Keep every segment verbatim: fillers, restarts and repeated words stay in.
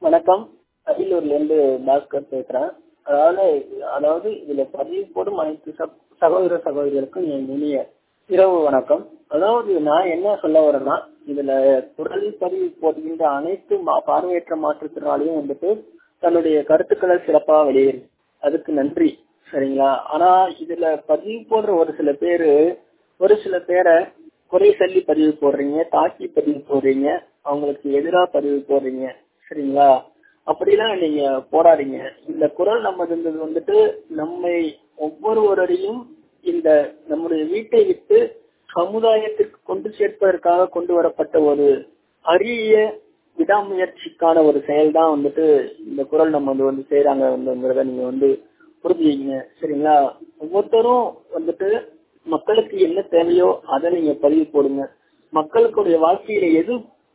வணக்கம். அரியலூர்லேருந்து பாஸ்கர் பேசுறேன். அதாவது அதாவது இதுல பதிவு போடும் அனைத்து சக- சகோதர சகோதரிகளுக்கும் என் இனிய இரவு வணக்கம். அதாவது நான் என்ன சொல்ல வரேன்னா, இதுல குரல் பதிவு போடுகின்ற அனைத்து மா- பார்வையற்ற மாற்றுத்திறனாளியும் வந்துட்டு தன்னுடைய கருத்துக்களை சிறப்பா வெளியிடு, அதுக்கு நன்றி. சரிங்களா? ஆனா இதுல பதிவு போடுற ஒரு சில பேரு ஒரு சில பேரை குறை சொல்லி பதிவு போடுறீங்க, தாக்கி பதிவு போடுறீங்க, அவங்களுக்கு எதிராக பதிவு போடுறீங்க. சரிங்களா? அப்படிலாம் நீங்க போடாதீங்க. இந்த குரல் நமது வந்துட்டு நம்மை ஒவ்வொருவரையும் இந்த நம்முடைய வீட்டை விட்டு சமுதாயத்திற்கு கொண்டு சேர்ப்பதற்காக கொண்டு வரப்பட்ட ஒரு அரிய விடாமுயற்சிக்கான ஒரு செயல் தான் வந்துட்டு இந்த குரல் நம்ம வந்து வந்து செய்யறாங்கிறத நீங்க வந்து புரிஞ்சுக்கீங்க. சரிங்களா? ஒவ்வொருத்தரும் வந்துட்டு மக்களுக்கு என்ன தேவையோ அதை நீங்க பதிவு போடுங்க. மக்களுக்குடைய வாழ்க்கையில எது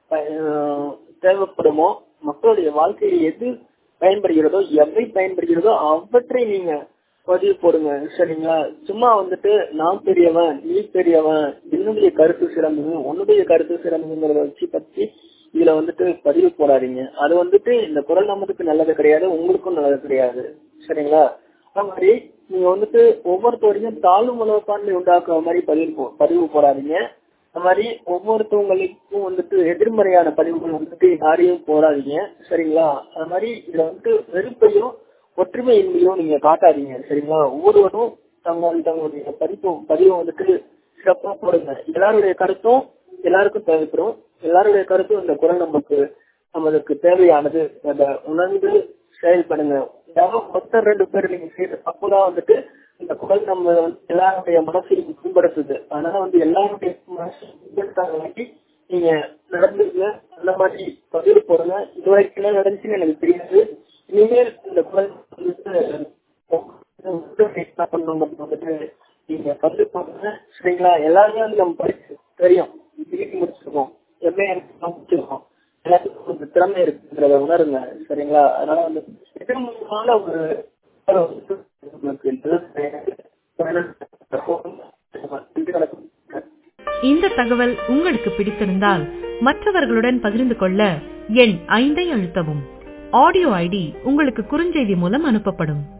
அஹ், தேவைப்படுமோ, மக்களுடைய வாழ்க்கையில எது பயன்படுகிறதோ, எவை பயன்படுகிறதோ அவற்றை நீங்க பதிவு போடுங்க. சரிங்களா? சும்மா வந்துட்டு நான் பெரியவன், நீ பெரியவன், என்னுடைய கருத்து சிறந்தது, உன்னுடைய கருத்து சிறந்ததுங்கிறத வச்சு பத்தி இதுல வந்துட்டு பதிவு போடாதீங்க. அது வந்துட்டு இந்த குரல் நமக்கு நல்லது கிடையாது, உங்களுக்கும் நல்லது கிடையாது. சரிங்களா? அது மாதிரி நீங்க வந்துட்டு ஒவ்வொருத்தவரையும் தாழ்வு மனப்பான்மை உண்டாக்குற மாதிரி பதிவு போ- பதிவு போடாதீங்க. அது மாதிரி ஒவ்வொருத்தவங்களுக்கும் வந்துட்டு எதிர்மறையான பதிவுகள் வந்துட்டு யாரையும் போடாதீங்க. சரிங்களா? அது மாதிரி இதுல வந்துட்டு வெறுப்பையும் ஒற்றுமையின்மையும் நீங்க காட்டாதீங்க. சரிங்களா? ஒவ்வொருவரும் தங்கள் தங்களுடைய பதிப்பு பதிவை வந்துட்டு சிறப்பா போடுங்க. எல்லாருடைய கருத்தும் எல்லாருக்கும் தேவைப்படும். எல்லாருடைய கருத்தும் இந்த குரல் நமக்கு நமக்கு தேவையானது. அதை உணர்ந்து செயல்படுங்க. யாரோ ஒருத்தர் ரெண்டு பேர் நீங்க செய்யற தப்புதான் வந்துட்டு இந்த குரல் நம்ம வந்து எல்லாருடைய மனசையும் புண்படுத்துது. அதனால வந்து எல்லாருடைய மனசையும் புண்படுத்தாத வேண்டி நீங்க நடந்துங்க. அந்த மாதிரி பதிவு போடுங்க. இது வரைக்கும் என்ன நடந்துச்சுன்னு எனக்கு தெரியாது. இனிமேல் இந்த குரல் வந்துட்டு என்ன பண்ணணும் வந்துட்டு நீங்க பதிவு போடுங்க. சரிங்களா? எல்லாருமே வந்து நம்ம படிச்சு தெரியும், டிகிரி முடிச்சிருக்கோம், எம்ஏ முடிச்சிருக்கோம், எல்லாத்துக்கும் ஒரு திறமை இருக்குன்றத உணருங்க. சரிங்களா? அதனால வந்து எதிர்மறையான ஒரு நமக்கு நடக்கும். இந்த தகவல் உங்களுக்கு பிடித்திருந்தால் மற்றவர்களுடன் பகிர்ந்து கொள்ள எண் ஐந்தை அழுத்தவும். ஆடியோ ஐடி உங்களுக்கு குறுஞ்செய்தி மூலம் அனுப்பப்படும்.